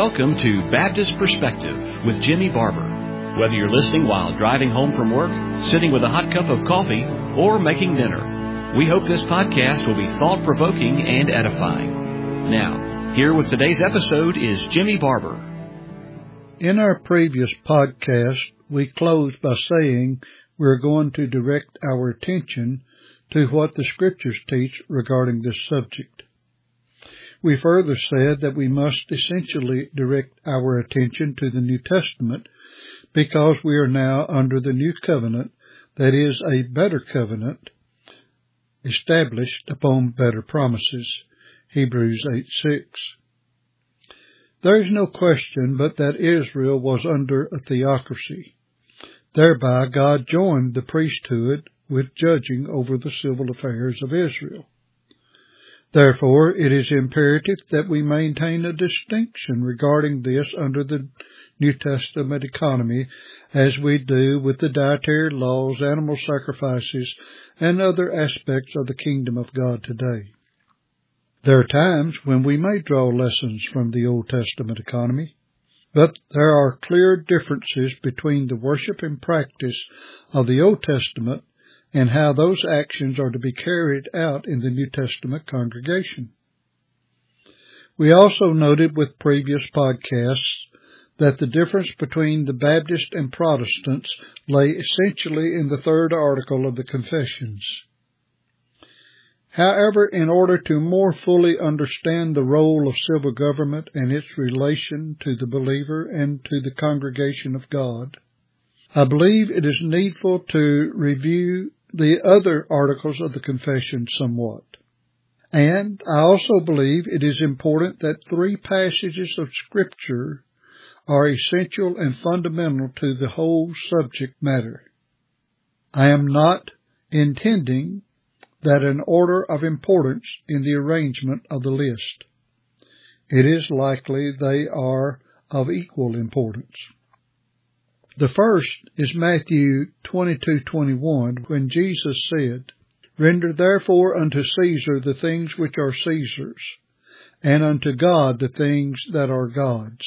Welcome to Baptist Perspective with Jimmy Barber. Whether you're listening while driving home from work, sitting with a hot cup of coffee, or making dinner, we hope this podcast will be thought-provoking and edifying. Now, here with today's episode is Jimmy Barber. In our previous podcast, we closed by saying we're going to direct our attention to what the Scriptures teach regarding this subject. We further said that we must essentially direct our attention to the New Testament because we are now under the new covenant, that is a better covenant, established upon better promises. Hebrews 8:6. There is no question but that Israel was under a theocracy. Thereby God joined the priesthood with judging over the civil affairs of Israel. Therefore, it is imperative that we maintain a distinction regarding this under the New Testament economy, as we do with the dietary laws, animal sacrifices, and other aspects of the kingdom of God today. There are times when we may draw lessons from the Old Testament economy, but there are clear differences between the worship and practice of the Old Testament and how those actions are to be carried out in the New Testament congregation. We also noted with previous podcasts that the difference between the Baptists and Protestants lay essentially in the third article of the Confessions. However, in order to more fully understand the role of civil government and its relation to the believer and to the congregation of God, I believe it is needful to review the other articles of the Confession somewhat. And I also believe it is important that three passages of Scripture are essential and fundamental to the whole subject matter. I am not intending that an order of importance in the arrangement of the list. It is likely they are of equal importance. The first is Matthew 22:21, when Jesus said, "Render therefore unto Caesar the things which are Caesar's, and unto God the things that are God's."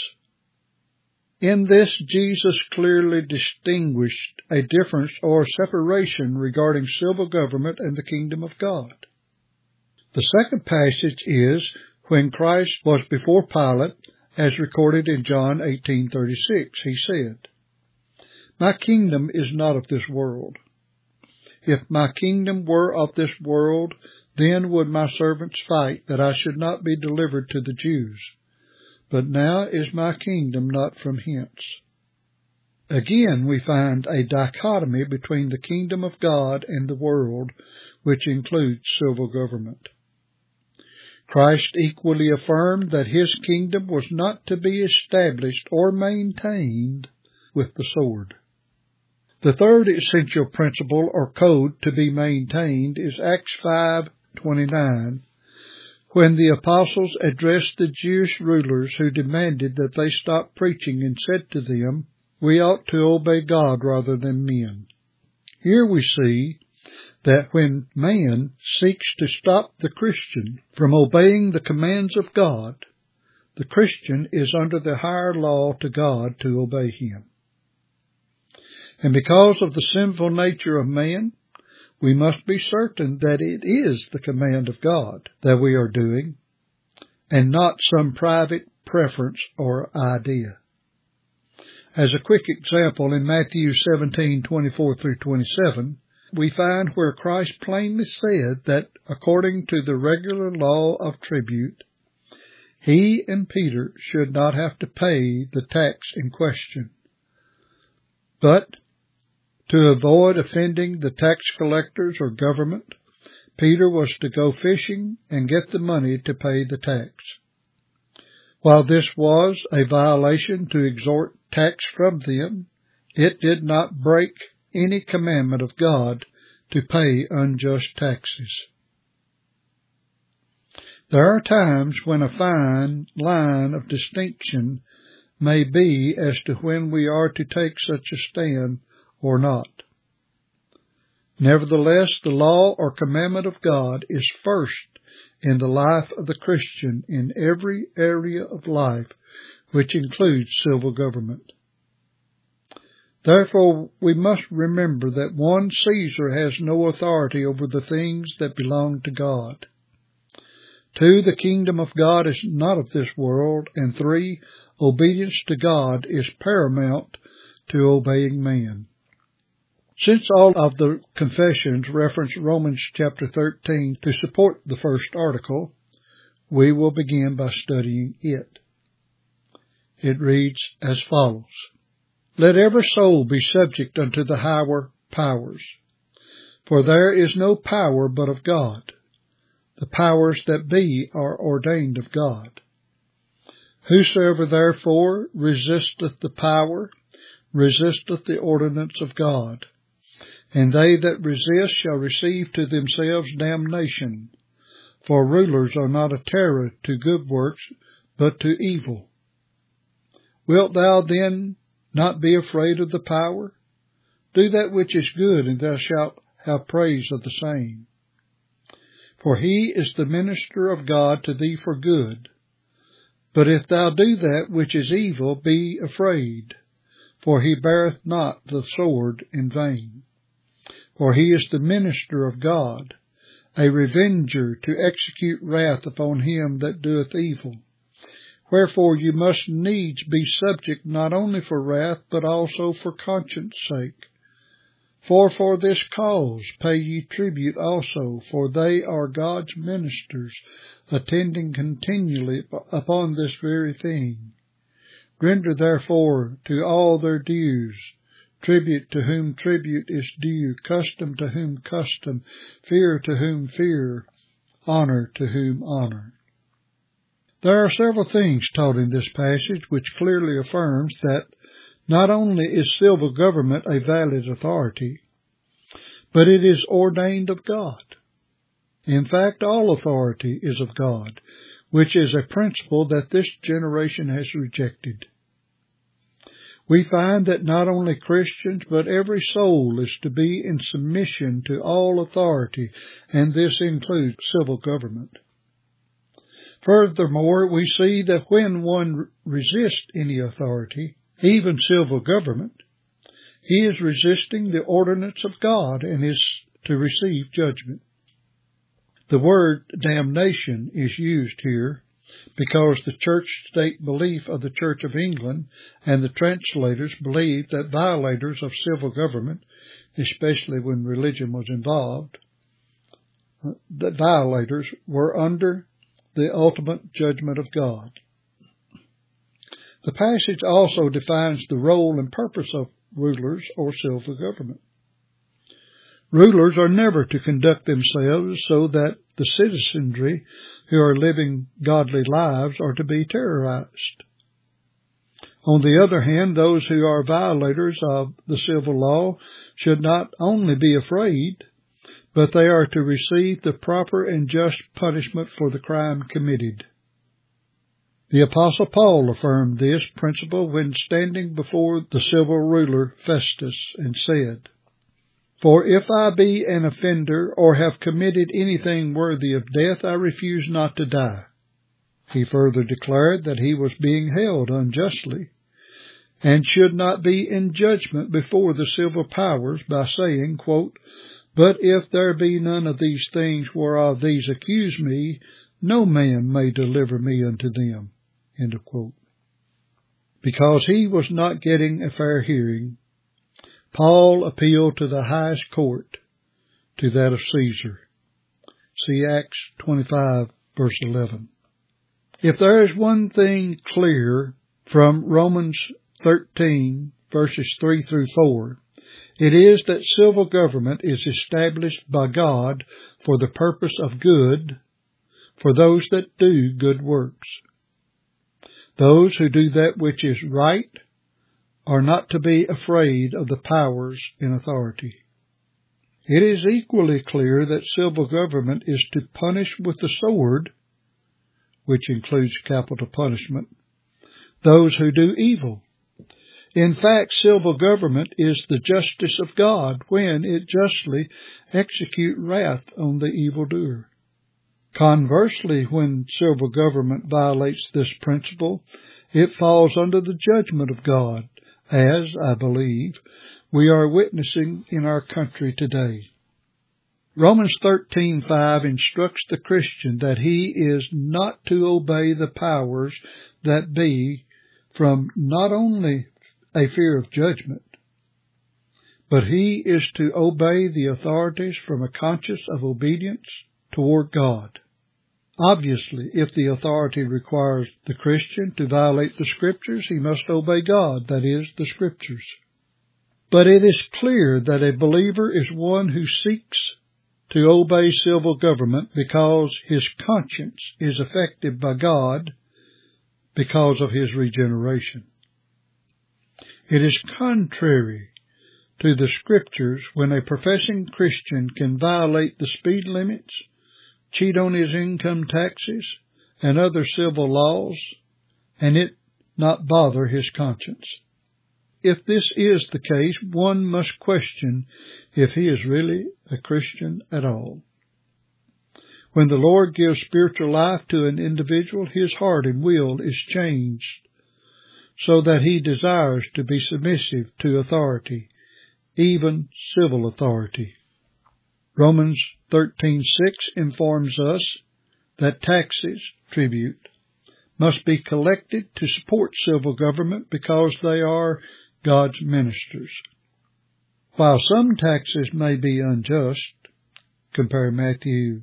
In this, Jesus clearly distinguished a difference or separation regarding civil government and the kingdom of God. The second passage is when Christ was before Pilate, as recorded in John 18:36. He said, "My kingdom is not of this world. If my kingdom were of this world, then would my servants fight that I should not be delivered to the Jews. But now is my kingdom not from hence." Again, we find a dichotomy between the kingdom of God and the world, which includes civil government. Christ equally affirmed that his kingdom was not to be established or maintained with the sword. The third essential principle or code to be maintained is Acts 5:29, when the apostles addressed the Jewish rulers who demanded that they stop preaching and said to them, "We ought to obey God rather than men." Here we see that when man seeks to stop the Christian from obeying the commands of God, the Christian is under the higher law to God to obey him. And because of the sinful nature of man, we must be certain that it is the command of God that we are doing, and not some private preference or idea. As a quick example, in Matthew 17:24-27, we find where Christ plainly said that according to the regular law of tribute, he and Peter should not have to pay the tax in question. But to avoid offending the tax collectors or government, Peter was to go fishing and get the money to pay the tax. While this was a violation to extort tax from them, it did not break any commandment of God to pay unjust taxes. There are times when a fine line of distinction may be as to when we are to take such a stand or not. Nevertheless, the law or commandment of God is first in the life of the Christian in every area of life which includes civil government. Therefore, we must remember that 1, Caesar has no authority over the things that belong to God. 2, the kingdom of God is not of this world. And 3, obedience to God is paramount to obeying man. Since all of the confessions reference Romans chapter 13 to support the first article, we will begin by studying it. It reads as follows: Let every soul be subject unto the higher powers, for there is no power but of God. The powers that be are ordained of God. Whosoever therefore resisteth the power, resisteth the ordinance of God. And they that resist shall receive to themselves damnation. For rulers are not a terror to good works, but to evil. Wilt thou then not be afraid of the power? Do that which is good, and thou shalt have praise of the same. For he is the minister of God to thee for good. But if thou do that which is evil, be afraid, for he beareth not the sword in vain. For he is the minister of God, a revenger to execute wrath upon him that doeth evil. Wherefore you must needs be subject not only for wrath, but also for conscience sake. For this cause pay ye tribute also, for they are God's ministers, attending continually upon this very thing. Render therefore to all their dues, tribute to whom tribute is due, custom to whom custom, fear to whom fear, honor to whom honor. There are several things taught in this passage which clearly affirms that not only is civil government a valid authority, but it is ordained of God. In fact, all authority is of God, which is a principle that this generation has rejected. We find that not only Christians, but every soul is to be in submission to all authority, and this includes civil government. Furthermore, we see that when one resists any authority, even civil government, he is resisting the ordinance of God and is to receive judgment. The word damnation is used here because the church-state belief of the Church of England and the translators believed that violators of civil government, especially when religion was involved, that violators were under the ultimate judgment of God. The passage also defines the role and purpose of rulers or civil government. Rulers are never to conduct themselves so that the citizenry who are living godly lives are to be terrorized. On the other hand, those who are violators of the civil law should not only be afraid, but they are to receive the proper and just punishment for the crime committed. The Apostle Paul affirmed this principle when standing before the civil ruler Festus and said, For if I be an offender or have committed anything worthy of death, I refuse not to die. He further declared that he was being held unjustly and should not be in judgment before the civil powers by saying, quote, But if there be none of these things whereof these accuse me, no man may deliver me unto them. End of quote. Because he was not getting a fair hearing, Paul appealed to the highest court, to that of Caesar. See Acts 25, verse 11. If there is one thing clear from Romans 13, verses 3 through 4, it is that civil government is established by God for the purpose of good, for those that do good works. Those who do that which is right are not to be afraid of the powers in authority. It is equally clear that civil government is to punish with the sword, which includes capital punishment, those who do evil. In fact, civil government is the justice of God when it justly executes wrath on the evildoer. Conversely, when civil government violates this principle, it falls under the judgment of God, as, I believe, we are witnessing in our country today. Romans 13:5 instructs the Christian that he is not to obey the powers that be from not only a fear of judgment, but he is to obey the authorities from a conscience of obedience toward God. Obviously, if the authority requires the Christian to violate the Scriptures, he must obey God, that is, the Scriptures. But it is clear that a believer is one who seeks to obey civil government because his conscience is affected by God because of his regeneration. It is contrary to the Scriptures when a professing Christian can violate the speed limits, cheat on his income taxes, and other civil laws, and it not bother his conscience. If this is the case, one must question if he is really a Christian at all. When the Lord gives spiritual life to an individual, his heart and will is changed so that he desires to be submissive to authority, even civil authority. Romans 13:6 informs us that taxes, tribute, must be collected to support civil government because they are God's ministers. While some taxes may be unjust, compare Matthew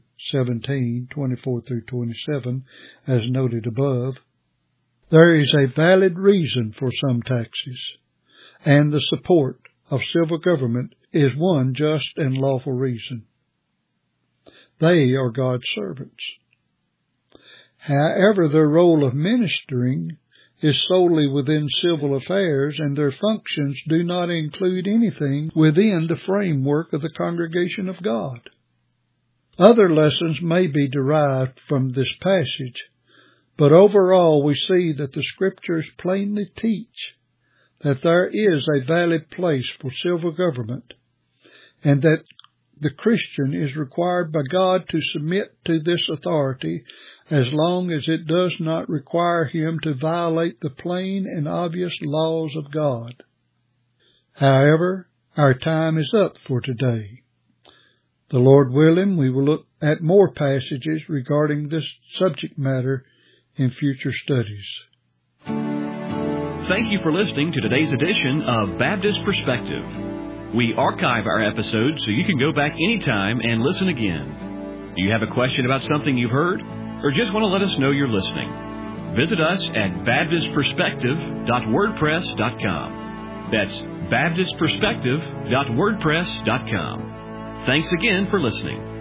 17:24-27, as noted above, there is a valid reason for some taxes, and the support of civil government is one just and lawful reason. They are God's servants. However, their role of ministering is solely within civil affairs, and their functions do not include anything within the framework of the congregation of God. Other lessons may be derived from this passage, but overall we see that the Scriptures plainly teach that there is a valid place for civil government, and that the Christian is required by God to submit to this authority as long as it does not require him to violate the plain and obvious laws of God. However, our time is up for today. The Lord willing, we will look at more passages regarding this subject matter in future studies. Thank you for listening to today's edition of Baptist Perspective. We archive our episodes so you can go back anytime and listen again. Do you have a question about something you've heard, or just want to let us know you're listening? Visit us at baptistperspective.wordpress.com. That's baptistperspective.wordpress.com. Thanks again for listening.